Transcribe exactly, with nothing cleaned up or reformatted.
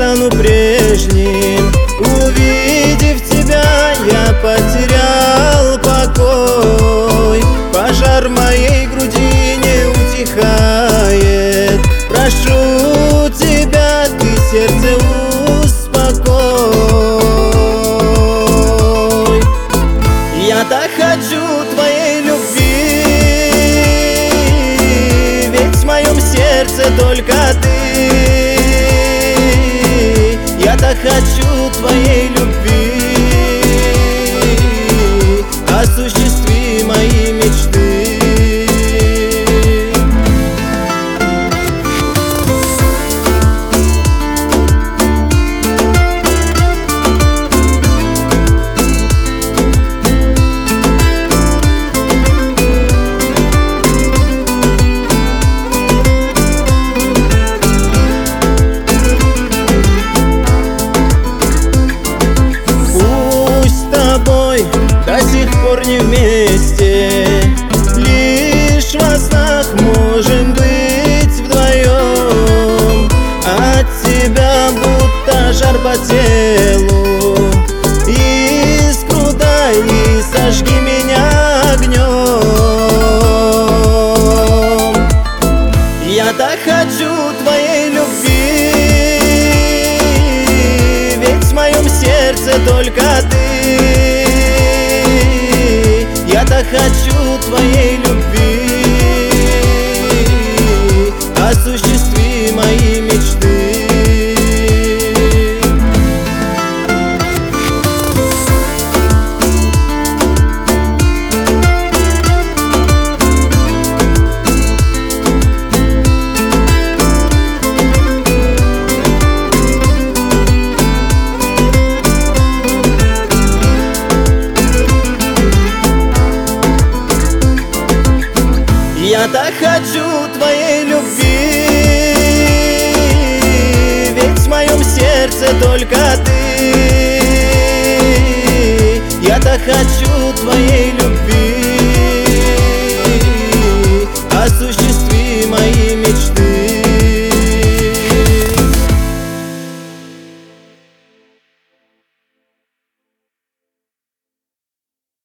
стану прежним. Увидев тебя, я потерял покой. Пожар в моей груди не утихает. Прошу тебя, ты сердце успокой. Я так хочу твоей любви, ведь в моем сердце только ты. Я так хочу твоей любви, осуществи мои мечты. До сих пор не вместе, лишь во снах можем быть вдвоем. От тебя будто жар по телу, искру дай и сожги меня огнем. Я так хочу твоей любви, ведь в моем сердце только ты. Я так хочу твоей любви, осуществи мои мечты. Я так хочу твоей любви, ведь в моем сердце только ты. Я так хочу твоей любви.